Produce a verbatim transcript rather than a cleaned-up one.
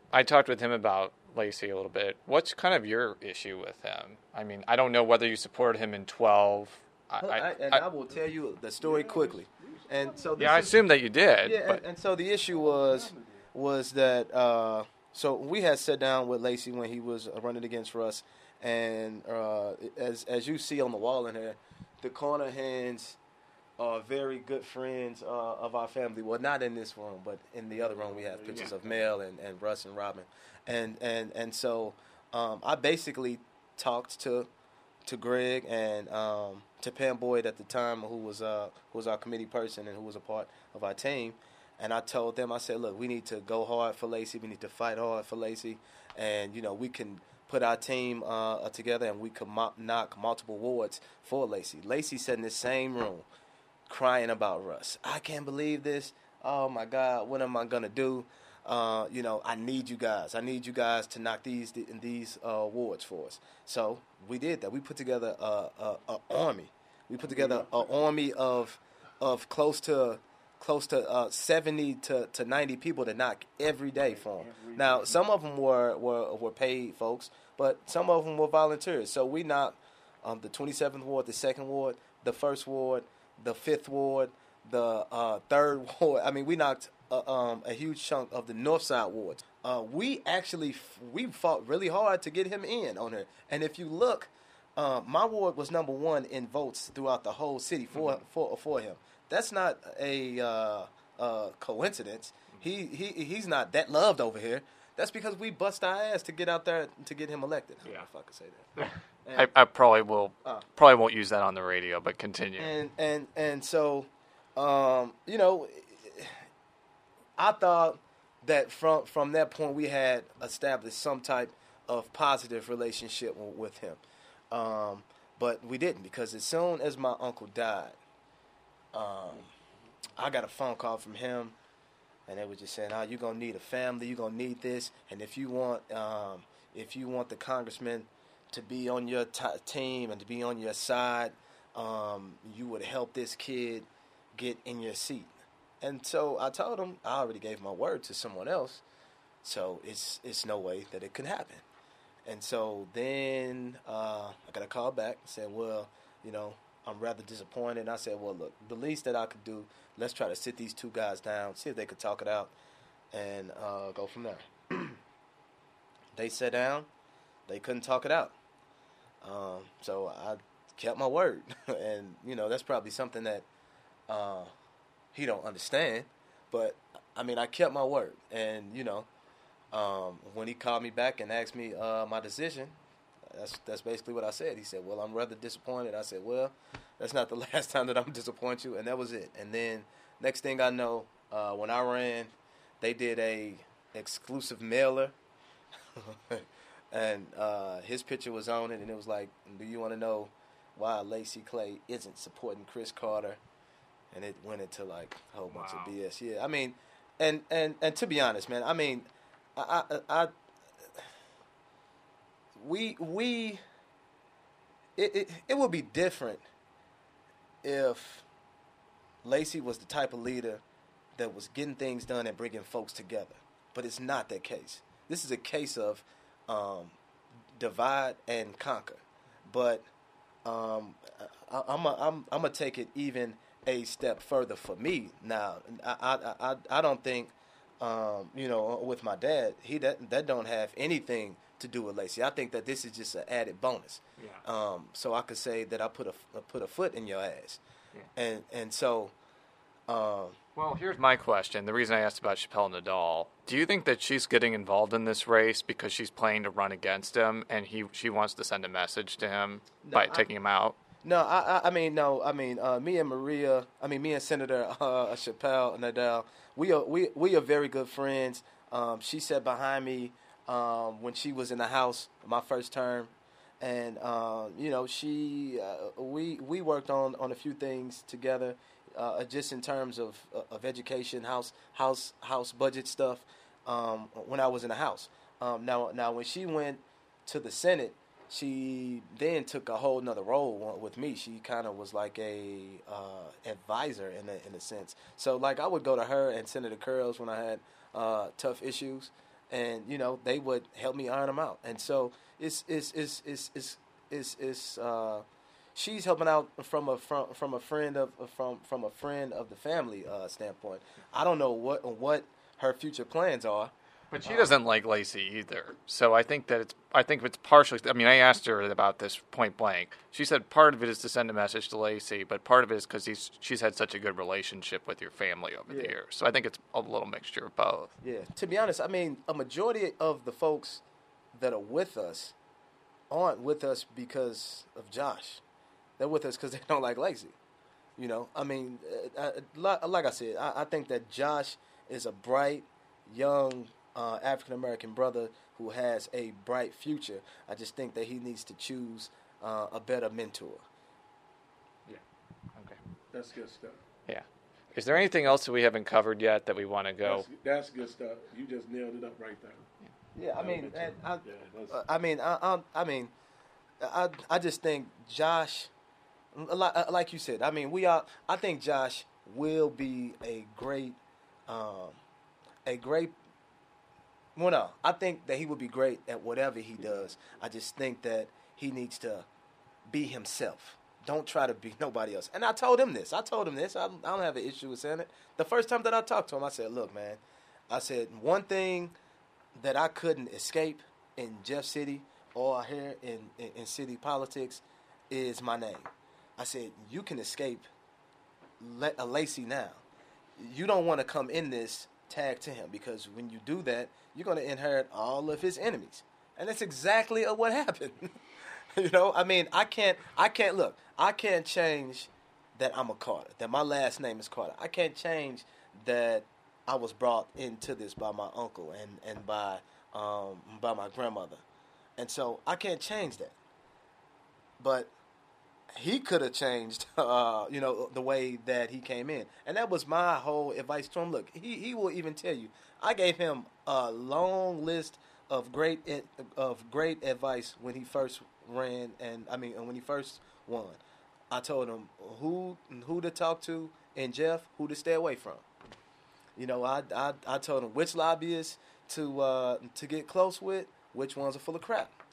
I talked with him about Lacey a little bit. What's kind of your issue with him? I mean, I don't know whether you supported him in twelve. I, I, I, and I, I will tell you the story quickly. And so this yeah, I is, assume that you did. yeah, but and, and so the issue was was that uh, so we had sat down with Lacey when he was running against Russ, and uh, as as you see on the wall in here, the corner hands are very good friends uh, of our family. Well, not in this room, but in the other room we have pictures of Mel and, and Russ and Robin, and and and so um, I basically talked to to Greg and um, to Pam Boyd at the time, who was uh, who was our committee person and who was a part of our team. And I told them, I said, look, we need to go hard for Lacey. We need to fight hard for Lacey, and you know we can put our team uh, together and we could mo- knock multiple wards for Lacey. Lacey sat in this same room, crying about Russ. I can't believe this. Oh my God, what am I gonna do? Uh, you know, I need you guys. I need you guys to knock these these uh, awards for us. So we did that. We put together a, a, a army. We put together an army of of close to close to uh, seventy to, to ninety people to knock every day for them. Now, some of them were, were were paid folks, but some of them were volunteers. So we knocked um, the twenty-seventh ward, the second ward, the first ward, the fifth ward, the uh, third ward. I mean, we knocked uh, um, a huge chunk of the north side wards. Uh, we actually we fought really hard to get him in on here. And if you look, uh, my ward was number one in votes throughout the whole city for mm-hmm. for for him. That's not a uh, uh, coincidence. He he he's not that loved over here. That's because we bust our ass to get out there to get him elected. I don't know if I could say that. And, I, I probably will uh, probably won't use that on the radio, but continue. And and and so, um, you know, I thought that from from that point we had established some type of positive relationship with him, um, but we didn't, because as soon as my uncle died, um, I got a phone call from him, and they were just saying, "Oh, you're gonna need a family. You're gonna need this, and if you want, um, if you want the congressman to be on your t- team and to be on your side, um, you would help this kid get in your seat." And so I told him I already gave my word to someone else, so it's it's no way that it could happen. And so then uh, I got a call back and said, "Well, you know, I'm rather disappointed." And I said, "Well, look, the least that I could do, let's try to sit these two guys down, see if they could talk it out, and uh, go from there." They sat down. They couldn't talk it out. Um, so I kept my word. And, you know, that's probably something that uh, he don't understand. But, I mean, I kept my word. And, you know, um, when he called me back and asked me uh, my decision, that's that's basically what I said. He said, "Well, I'm rather disappointed." I said, "Well, that's not the last time that I'm disappoint you." And that was it. And then next thing I know, uh, when I ran, they did a exclusive mailer. And uh, his picture was on it, and it was like, "Do you want to know why Lacey Clay isn't supporting Chris Carter?" And it went into like a whole bunch wow. of B S. Yeah, I mean, and, and, and to be honest, man, I mean, I, I, I we we it, it it would be different if Lacey was the type of leader that was getting things done and bringing folks together, but it's not that case. This is a case of Um, divide and conquer, but um, I, I'm a, I'm I'm gonna take it even a step further for me now. I I I, I don't think um, you know, with my dad, he that that don't have anything to do with Lacey. I think that this is just an added bonus. Yeah. Um, so I could say that I put a I put a foot in your ass, yeah. and and so. Um, Well, here's my question. The reason I asked about Chappelle Nadal, do you think that she's getting involved in this race because she's planning to run against him and he she wants to send a message to him no, by I, taking him out? No, I I mean no, I mean uh, me and Maria, I mean me and Senator uh, Chappelle Nadal, we are we we are very good friends. Um, she sat behind me um, when she was in the House my first term, and um, you know she uh, we we worked on, on a few things together. Uh, just in terms of of education, house house house budget stuff, um, when I was in the House. Um, now now when she went to the Senate, she then took a whole nother role with me. She kind of was like a uh, advisor in a, in a sense. So like I would go to her and Senator Curls when I had uh, tough issues, and you know they would help me iron them out. And so it's it's it's it's it's it's, it's uh, she's helping out from a from from a friend of from from a friend of the family uh, standpoint. I don't know what what her future plans are. But she doesn't like Lacey either. So I think that it's I think it's partially. I mean, I asked her about this point blank. She said part of it is to send a message to Lacey, but part of it is because he's she's had such a good relationship with your family over Yeah. the years. So I think it's a little mixture of both. Yeah. To be honest, I mean, a majority of the folks that are with us aren't with us because of Josh. They're with us because they don't like Lacey. You know, I mean, uh, uh, like I said, I, I think that Josh is a bright, young uh, African American brother who has a bright future. I just think that he needs to choose uh, a better mentor. Yeah. Okay. That's good stuff. Yeah. Is there anything else that we haven't covered yet that we want to go? That's, that's good stuff. You just nailed it up right there. Yeah, I mean, and I, Yeah, that's- uh, I mean, I, I, I mean, I, I just think Josh, like, like you said, I mean, we are. I think Josh will be a great, um, a great. Well, no, I think that he will be great at whatever he does. I just think that he needs to be himself. Don't try to be nobody else. And I told him this. I told him this. I, I don't have an issue with saying it. The first time that I talked to him, I said, "Look, man," I said one thing that I couldn't escape in Jeff City or here in, in, in city politics is my name. I said, you can escape Le- a Lacey now. You don't want to come in this tag to him because when you do that, you're going to inherit all of his enemies. And that's exactly what happened. You know, I mean, I can't, I can't, look, I can't change that I'm a Carter, that my last name is Carter. I can't change that I was brought into this by my uncle and, and by um, by my grandmother. And so I can't change that. But he could have changed, uh, you know, the way that he came in. And that was my whole advice to him. Look, he, he will even tell you, I gave him a long list of great of great advice when he first ran, and I mean, when he first won. I told him who who to talk to and Jeff, who to stay away from. You know, I, I I told him which lobbyists to uh, to get close with, which ones are full of crap.